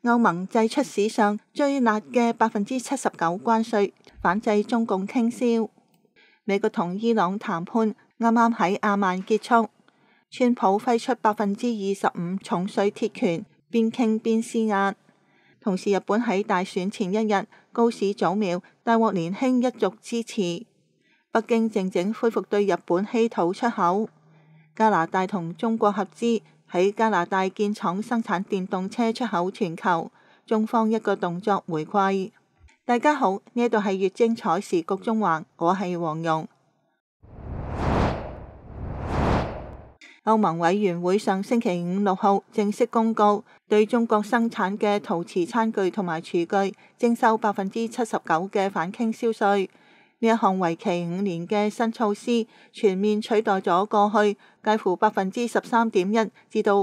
歐盟祭出史上最辣嘅79%關稅，反制中共傾銷。美國同伊朗談判啱啱喺阿曼結束，川普揮出25%重稅鐵拳，邊傾邊施壓。同時，日本喺大選前一日高市早苗，大獲年輕一族支持。北京靜靜恢復對日本稀土出口。加拿大同中國合資喺加拿大建廠生產電動車出口全球，中方一個動作回饋。大家好，呢度係粵精彩時局中環，我係黃蓉。歐盟委員會上星期五6號正式公告，對中國生產嘅陶瓷餐具同埋廚具徵收79%嘅反傾銷稅。呢一項為期5年嘅新措施，全面取代咗過去介乎13.1%至到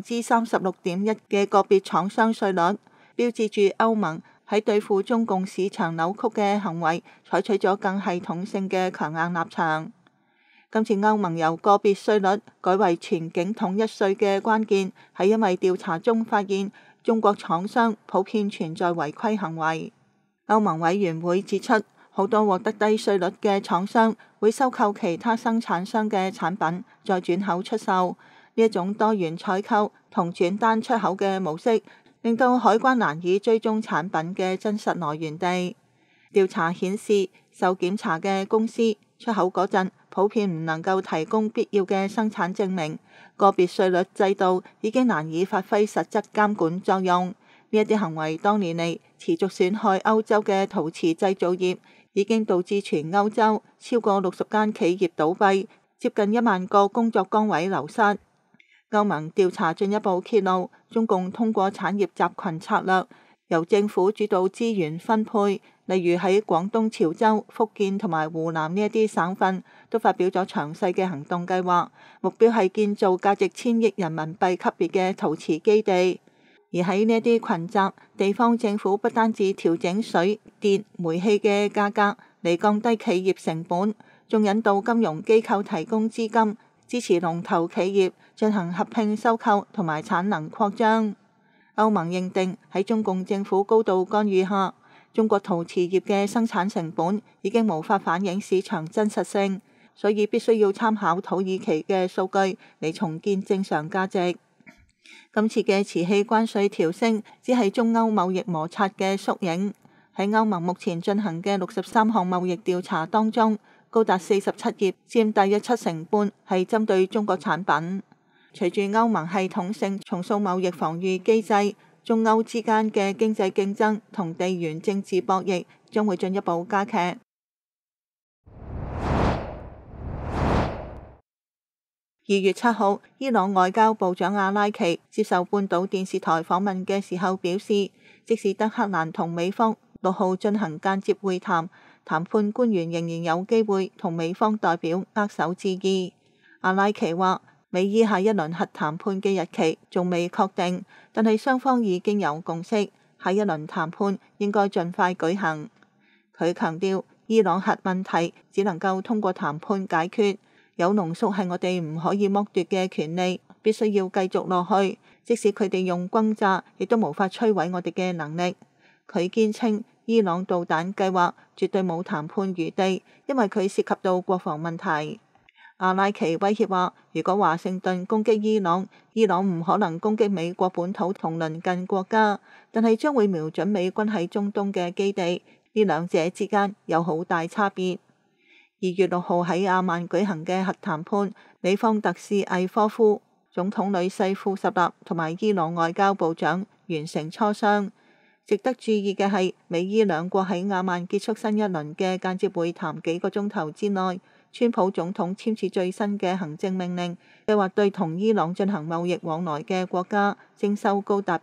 36.1%嘅個別廠商稅率，標誌住歐盟喺對付中共市場扭曲嘅行為採取咗更系統性嘅強硬立場。今次歐盟由個別稅率改為全境統一稅嘅關鍵，係因為調查中發現中國廠商普遍存在違規行為。歐盟委員會指出，好多獲得低稅率嘅廠商會收購其他生產商嘅產品，再轉口出售。呢一種多元採購同轉單出口嘅模式，令到海關難以追蹤產品嘅真實來源地。調查顯示，受檢查嘅公司出口嗰陣，普遍唔能夠提供必要嘅生產證明，個別稅率制度已經難以發揮實質監管作用。呢一啲行為多年嚟持續損害歐洲嘅陶瓷製造業，已經導致全歐洲超過60間企業倒閉，接近1萬個工作崗位流失。歐盟調查進一步揭露，中共通過產業集群策略，由政府主導資源分配，例如喺廣東潮州、福建同埋湖南呢一啲省份都發表咗詳細嘅行動計劃，目標係建造價值1000億人民幣級別嘅陶瓷基地。而喺呢一啲群集，地方政府不單止調整水電煤氣嘅價格嚟降低企業成本，仲引導金融機構提供資金，支持龍頭企業進行合併收購同埋產能擴張。歐盟認定喺中共政府高度干預下，中國陶瓷業嘅生產成本已經無法反映市場真實性，所以必須要參考土耳其嘅數據嚟重建正常價值。今次嘅瓷器關稅調升只係中歐貿易摩擦嘅縮影。喺歐盟目前進行嘅63項貿易調查當中，高達47頁，佔大約70%半係針對中國產品。隨住歐盟系統性重塑貿易防禦機制，中歐之間嘅經濟競爭同地緣政治博弈將會進一步加劇。2月7號，伊朗外交部長阿拉奇接受半島電視台訪問嘅時候表示，即使德黑蘭同美方6號進行間接會談，談判官員仍然有機會同美方代表握手致意。阿拉奇話，美伊下一輪核談判嘅日期仲未確定，但係雙方已經有共識，下一輪談判應該盡快舉行。佢強調，伊朗核問題只能夠通過談判解決。鈾濃縮係我哋唔可以剝奪嘅權利，必須要繼續落去。即使佢哋用轟炸，亦都無法摧毀我哋嘅能力。佢堅稱，伊朗導彈計劃絕對冇談判餘地，因為佢涉及到國防問題。阿拉奇威脅話，如果華盛頓攻擊伊朗，伊朗唔可能攻擊美國本土同鄰近國家，但係將會瞄準美軍喺中東嘅基地。呢兩者之間有好大差別。2月6號喺阿曼舉行嘅核談判，美方特使艾科夫、總統女婿庫什納同埋伊朗外交部長完成磋商。值得注意嘅係，美伊兩國喺阿曼結束新一輪嘅間接會談幾個鐘頭之內，川普總統簽署最新嘅行政命令，計劃對同伊朗進行貿易往來嘅國家徵收高達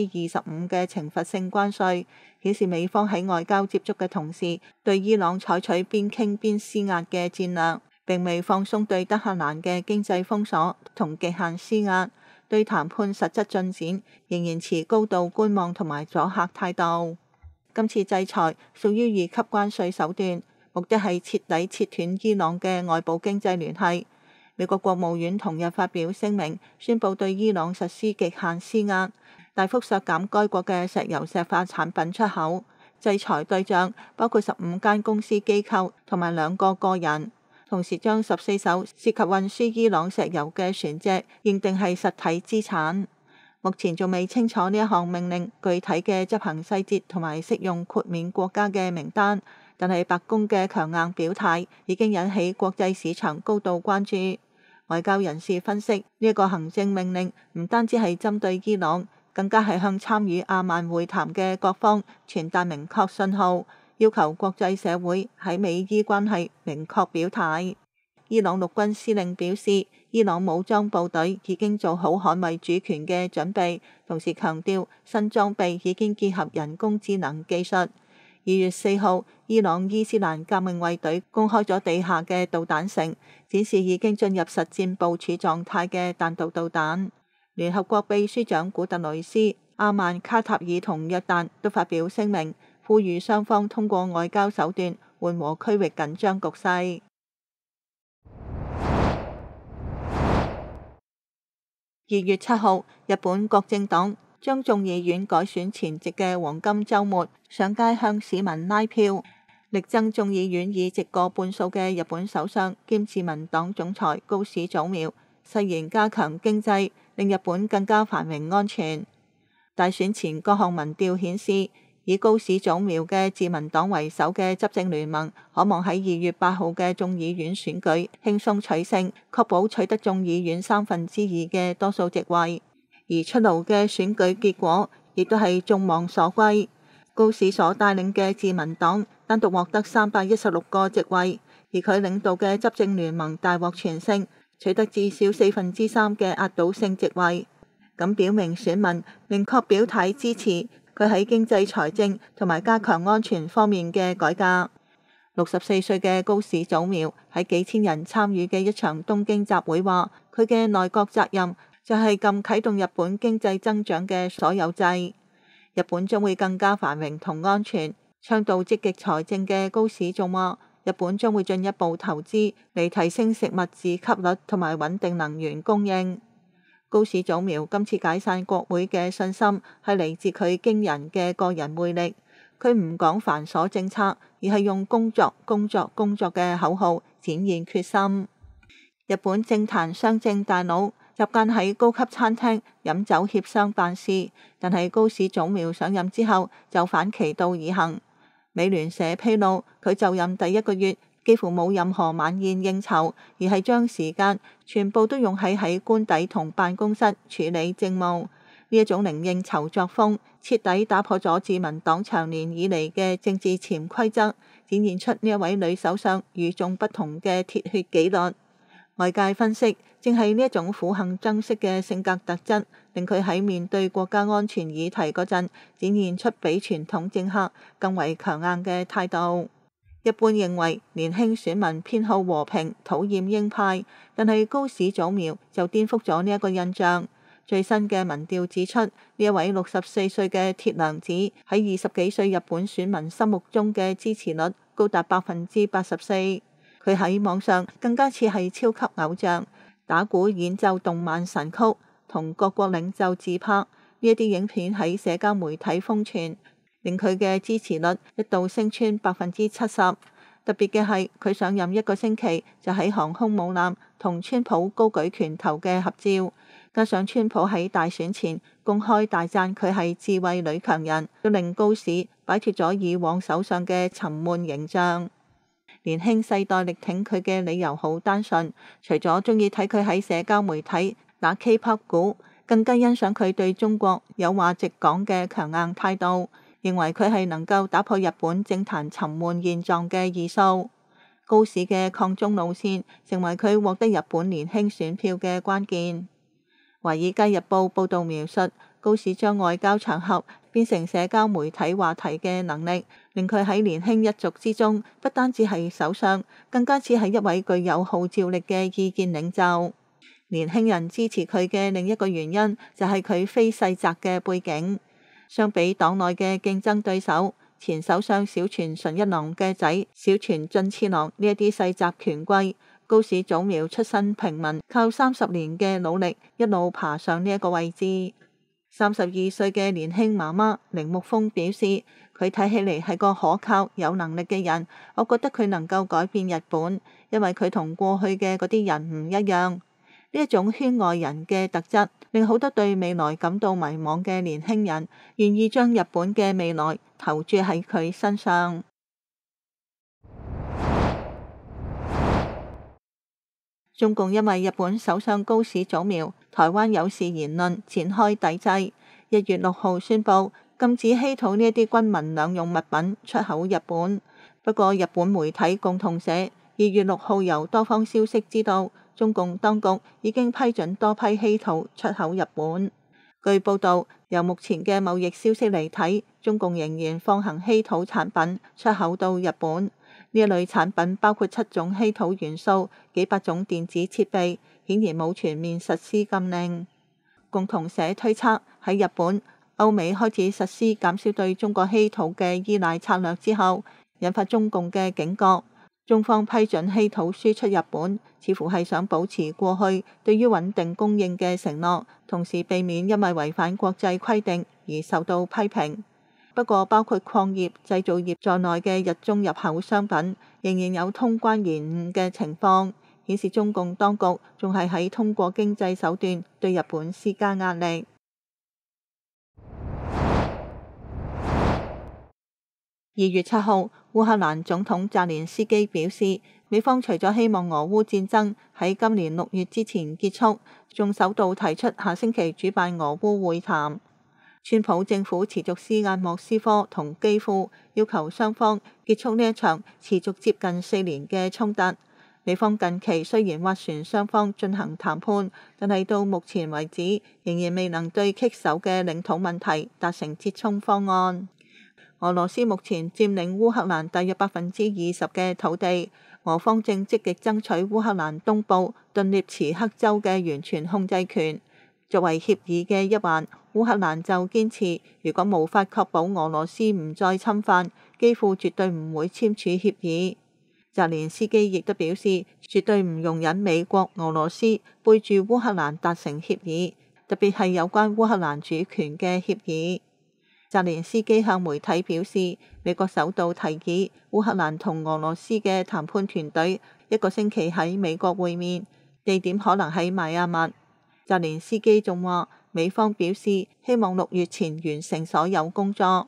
25%嘅懲罰性關稅，顯示美方喺外交接觸嘅同時，對伊朗採取邊傾邊施壓嘅戰略，並未放鬆對德黑蘭嘅經濟封鎖同極限施壓，對談判實質進展仍然持高度觀望同埋阻嚇態度。今次制裁屬於2級關稅手段，目的係徹底切斷伊朗嘅外部經濟聯繫。美國國務院同日發表聲明，宣布對伊朗實施極限施壓。 大幅削減該國嘅石油石化產品出口。制裁對象包括15間公司機構同埋2個個人，同時將14艘涉及運輸伊朗石油嘅船隻認定係實體資產。目前仲未清楚呢一項命令具體嘅執行細節同埋適用豁免國家嘅名單，但係白宮嘅強硬表態已經引起國際市場高度關注。外交人士分析，呢一個行政命令唔單止係針對伊朗，更加係向參與阿曼會談嘅各方傳達明確信號，要求國際社會喺美伊關係明確表態。伊朗陸軍司令表示，伊朗武裝部隊已經做好捍衛主權嘅準備，同時強調新裝備已經結合人工智能技術。2月4號，伊朗伊斯蘭革命衛隊公開咗地下嘅導彈城，展示已經進入實戰部署狀態嘅彈道導彈。聯合國秘書長古特雷斯、阿曼、卡塔爾同約旦都發表聲明，呼籲雙方通過外交手段緩和區域緊張局勢。2月7號，日本國政黨將眾議院改選前夕嘅黃金週末上街向市民拉票，力爭眾議院議席過半數嘅日本首相兼自民黨總裁高市早苗誓言加強經濟，令日本更加繁榮安全。大選前各項民調顯示，以高市早苗嘅自民黨為首嘅執政聯盟可望喺2月8號嘅眾議院選舉輕鬆取勝，確保取得眾議院2/3嘅多數席位。而出爐嘅選舉結果亦都係眾望所歸，高市所帶領嘅自民黨單獨獲得316個席位，而佢領導嘅執政聯盟大獲全勝，取得至少3/4嘅壓倒性席位。咁表明選民明確表態支持佢喺經濟、財政同埋加強安全方面嘅改革。64歲嘅高市早苗喺幾千人參與嘅一場東京集會話，佢嘅內閣責任就係禁啟動日本經濟增長嘅所有制，日本將會更加繁榮同安全。倡導積極財政嘅高市仲話，日本將會進一步投資嚟提升食物自給率同埋穩定能源供應。高市早苗今次解散國會嘅信心係嚟自佢驚人嘅個人魅力，佢唔講繁瑣政策，而係用工作嘅口號展現決心。日本政壇商政大佬習慣喺高級餐廳飲酒協商辦事，但係高市早苗上任之後就反其道而行。美聯社披露，佢就任第1個月幾乎冇任何晚宴應酬，而係將時間全部都用喺官邸同辦公室處理政務。呢一種零應酬作風，徹底打破咗自民黨長年以嚟嘅政治潛規則，展現出呢一位女首相與眾不同嘅鐵血紀律。外界分析，正係呢一種苦行僧式嘅性格特質，令佢喺面對國家安全議題嗰陣，展現出比傳統政客更為強硬嘅態度。一般認為年輕選民偏好和平，討厭鷹派，但係高市早苗就顛覆咗呢一個印象。最新嘅民調指出，呢一位64歲嘅鐵娘子喺20幾歲日本選民心目中嘅支持率高達84%。佢喺網上更加似係超級偶像，打鼓演奏動漫神曲，同各國領袖自拍，呢一啲影片喺社交媒體瘋傳，令佢嘅支持率一度升穿70%。特別嘅係，佢上任1個星期就喺航空母艦同川普高舉拳頭嘅合照，加上川普喺大選前公開大讚佢係智慧女強人，都令高市擺脫咗以往首相嘅沉悶形象。年輕世代力挺佢嘅理由好單純，除咗中意睇佢喺社交媒體打 K-pop 鼓，更加欣賞佢對中國有話直講嘅強硬態度，認為佢係能夠打破日本政壇沉悶現狀嘅異數。高市嘅抗中路線成為佢獲得日本年輕選票嘅關鍵。《華爾街日報》報道描述，高市將外交場合變成社交媒體話題嘅能力，令佢喺年輕一族之中不單止係首相，更加似係一位具有號召力嘅意見領袖。年輕人支持佢嘅另一個原因就係佢非世襲嘅背景。相比黨內嘅競爭對手，前首相小泉純一郎嘅仔小泉進次郎呢一啲世襲權貴，高市早苗出身平民，靠30年嘅努力一路爬上呢一個位置。 32歲嘅年輕媽媽鈴木豐表示，佢睇起嚟係個可靠、有能力嘅人，我覺得佢能夠改變日本，因為佢同過去嘅嗰啲人唔一樣。呢一種圈外人嘅特質，令好多對未來感到迷茫嘅年輕人，願意將日本嘅未來投注喺佢身上。中共因為日本首相高市早苗台灣有事言論展開抵制。1月6號宣布禁止稀土呢一啲軍民兩用物品出口日本。不過日本媒體共同社2月6號由多方消息知道，中共當局已經批准多批稀土出口日本。據報道，由目前嘅貿易消息嚟睇，中共仍然放行稀土產品出口到日本。呢一類產品包括7種稀土元素、幾百種電子設備，顯然冇全面實施禁令。共同社推測，喺日本、歐美開始實施減少對中國稀土嘅依賴策略之後，引發中共嘅警覺。中方批准稀土輸出日本，似乎係想保持過去對於穩定供應嘅承諾，同時避免因為違反國際規定而受到批評。不過，包括礦業、製造業在內嘅日中入口商品，仍然有通關延誤嘅情況，顯示中共當局仲係喺通過經濟手段對日本施加壓力。2月7號，烏克蘭總統澤連斯基表示，美方除咗希望俄烏戰爭喺今年6月之前結束，仲首度提出下星期主辦俄烏會談。川普政府持續施壓莫斯科同基輔，要求雙方結束呢一場持續接近4年嘅衝突。美方近期雖然斡旋雙方進行談判，但係到目前為止仍然未能對棘手嘅領土問題達成折衷方案。俄羅斯目前佔領烏克蘭大約20%嘅土地，俄方正積極爭取烏克蘭東部頓涅茨克州嘅完全控制權。作為協議嘅一環，烏克蘭就堅持，如果無法確保俄羅斯唔再侵犯，基輔絕對唔會簽署協議。澤連斯基亦都表示，絕對唔容忍美國、俄羅斯背住烏克蘭達成協議，特別係有關烏克蘭主權嘅協議。澤連斯基向媒體表示，美國首度提議烏克蘭同俄羅斯嘅談判團隊1個星期喺美國會面，地點可能喺邁阿密。澤連斯基仲話，美方表示希望6月前完成所有工作。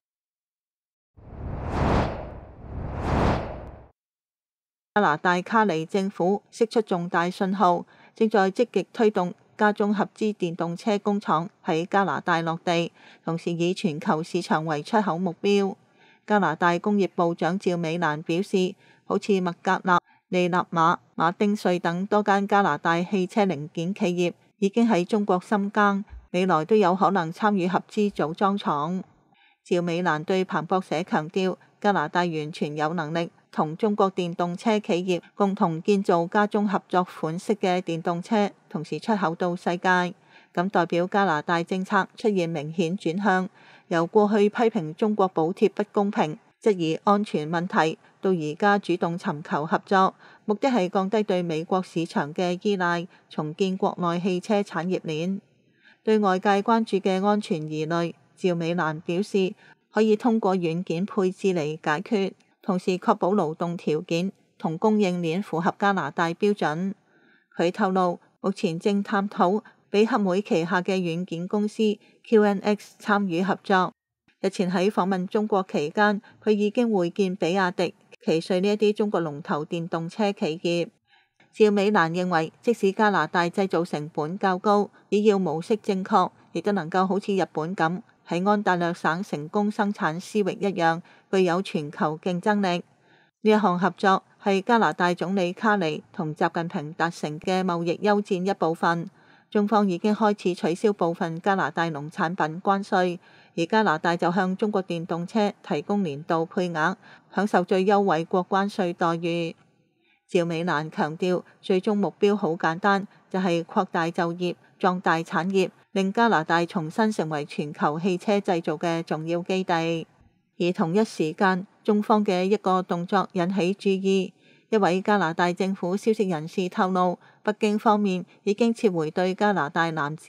加拿大卡尼政府釋出重大信號，正在積極推動家中合資電動車工廠喺加拿大落地，同時以全球市場為出口目標。加拿大工業部長趙美蘭表示，好似麥格納、利納馬、馬丁瑞等多間加拿大汽車零件企業已經喺中國深耕，未來都有可能參與合資組裝廠。趙美蘭對彭博社強調，加拿大完全有能力同中國電動車企業共同建造家中合作款式嘅電動車，同時出口到世界。咁代表加拿大政策出現明顯轉向，由過去批評中國補貼不公平、質疑安全問題，到而家主動尋求合作，目的係降低對美國市場嘅依賴，重建國內汽車產業鏈。對外界關注嘅安全疑慮，趙美蘭表示可以通過軟件配置嚟解決，同時確保勞動條件同供應鏈符合加拿大標準。佢透露，目前正探討比克妹旗下嘅軟件公司 QNX 參與合作。日前喺訪問中國期間，佢已經會見比亞迪、奇瑞呢一啲中國龍頭電動車企業。趙美蘭認為，即使加拿大製造成本較高，只要模式正確，亦都能夠好似日本咁喺安大略省成功生產思域一樣，具有全球競爭力。呢一項合作係加拿大總理卡尼同習近平達成嘅貿易休戰一部分。中方已經開始取消部分加拿大農產品關稅，而加拿大就向中國電動車提供年度配額，享受最優惠國關稅待遇。趙美蘭強調，最終目標好簡單，就係擴大就業、壯大產業，令加拿大重新成為全球汽車製造嘅重要基地。而同一時間，中方嘅一個動作引起注意。一位加拿大政府消息人士透露，北京方面已經撤回對加拿大男子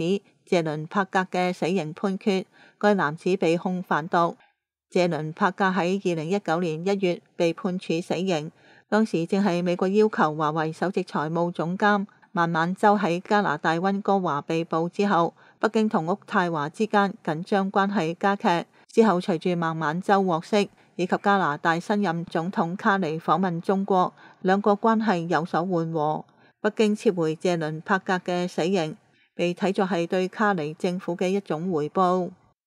謝倫帕格嘅死刑判決。該男子被控販毒。謝倫帕格喺2019年1月被判處死刑，當時正係美國要求華為首席財務總監孟晚舟喺加拿大溫哥華被捕之後，北京同渥太華之間緊張關係加劇。之後隨住孟晚舟獲釋，以及加拿大新任總統卡尼訪問中國，兩國關係有所緩和。北京撤回謝倫帕格嘅死刑，被睇作係對卡尼政府嘅一種回報。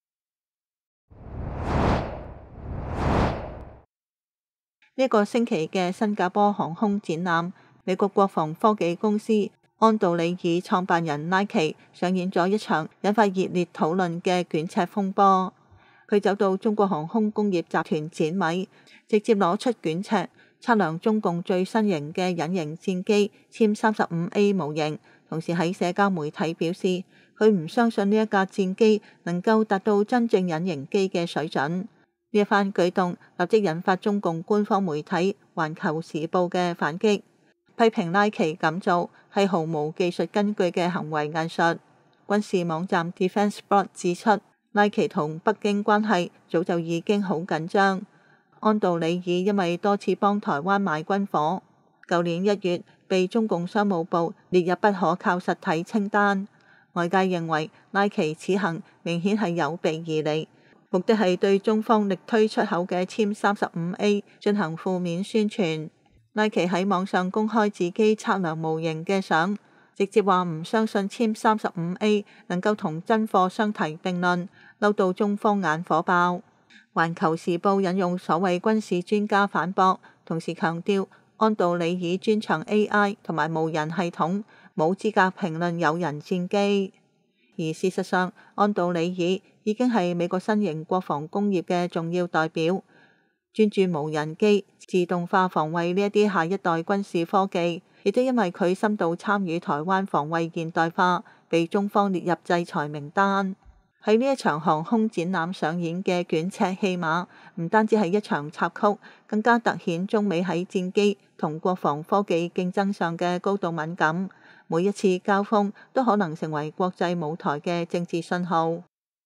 呢個星期嘅新加坡航空展覽，美國國防科技公司安道里爾創辦人拉奇上演咗一場引發熱烈討論嘅捲尺風波。佢走到中國航空工業集團展位，直接攞出捲尺測量中共最新型嘅隱形戰機殲35A 模型，同時喺社交媒體表示佢唔相信呢一架戰機能夠達到真正隱形機嘅水準。呢一番舉動立即引發中共官方媒體《環球時報》嘅反擊，批評拉奇咁做係毫無技術根據嘅行為藝術。軍事網站 DefenseBot 指出，拉奇同北京關係早就已經好緊張。安道里爾因為多次幫台灣買軍火，舊年1月被中共商務部列入不可靠實體清單。外界認為拉奇此行明顯係有備而嚟，目的係對中方力推出口嘅殲35A進行負面宣傳。拉奇喺網上公開自己測量模型嘅相，直接話唔相信殲35A能夠同真貨相提並論，嬲到中方眼火爆。環球時報引用所謂軍事專家反駁，同時強調安道里爾專長 AI 同埋無人系統，冇資格評論有人戰機。而事實上，安道里爾已經係美國新型國防工業嘅重要代表，專注無人機、自動化防衛呢一啲下一代軍事科技，亦都因為佢深度參與台灣防衛現代化，被中方列入制裁名單。喺呢一場航空展覽上演嘅捲尺戲碼，唔單止係一場插曲，更加凸顯中美喺戰機同國防科技競爭上嘅高度敏感。每一次交鋒都可能成為國際舞台嘅政治信號。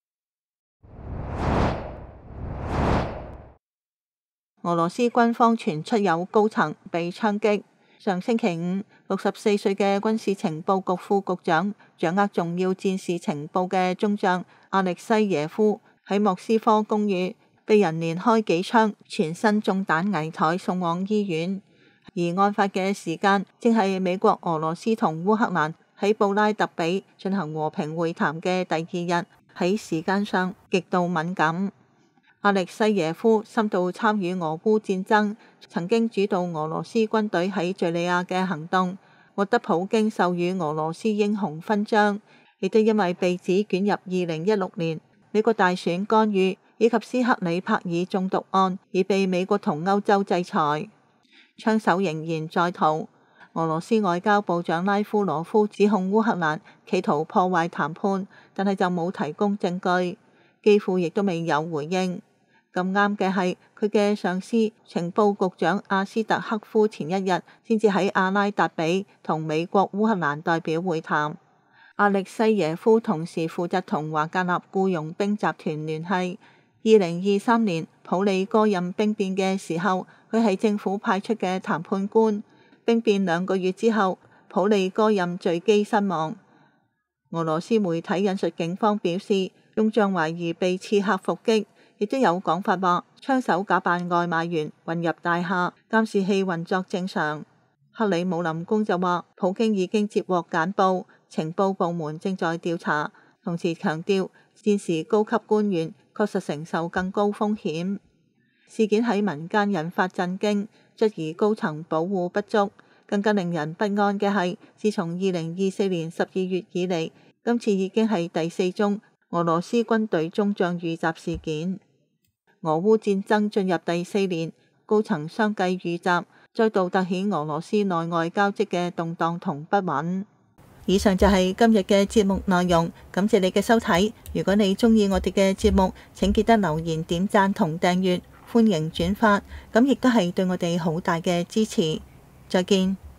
俄羅斯軍方傳出有高層被槍擊。上星期五，64歲嘅軍事情報局副局長、掌握重要戰事情報嘅中將阿力西耶夫喺莫斯科公寓被人連開幾槍，全身中彈危殆，送往醫院。而案發嘅時間正係美國、俄羅斯同烏克蘭喺布拉特比進行和平會談嘅第二日，喺時間上極度敏感。阿力西耶夫深度參與俄烏戰爭，曾經主導俄羅斯軍隊喺敘利亞嘅行動，獲得普京授予俄羅斯英雄勳章，亦都因為被指捲入2016年美國大選干預以及斯克里帕爾中毒案，而被美國同歐洲制裁。槍手仍然在逃。俄羅斯外交部長拉夫羅夫指控烏克蘭企圖破壞談判，但係就冇提供證據，幾乎亦都未有回應。咁啱嘅係，佢嘅上司情報局長阿斯特克夫前一日先至喺阿拉達比同美國烏克蘭代表會談。阿力西耶夫同時負責同華格納僱傭兵集團聯繫。2023年普里戈任兵變嘅時候，佢係政府派出嘅談判官。兵變2個月之後，普里戈任墜機身亡。俄羅斯媒體引述警方表示，中將懷疑被刺客伏擊。亦都有講法話，槍手假扮外賣員混入大廈，監視器運作正常。克里姆林宮就話，普京已經接獲簡報，情報部門正在調查，同時強調戰時高級官員確實承受更高風險。事件喺民間引發震驚，質疑高層保護不足。更加令人不安嘅係，自從2024年12月以嚟，今次已經係第4宗俄羅斯軍隊中將遇襲事件。俄烏戰爭進入第4年，高層相繼遇襲，再度凸顯俄羅斯內外交織嘅動盪同不穩。以上就係今日嘅節目內容，感謝你嘅收睇。如果你鍾意我哋嘅節目，請記得留言、點讚同訂閱，歡迎轉發，咁亦都係對我哋好大嘅支持。再見。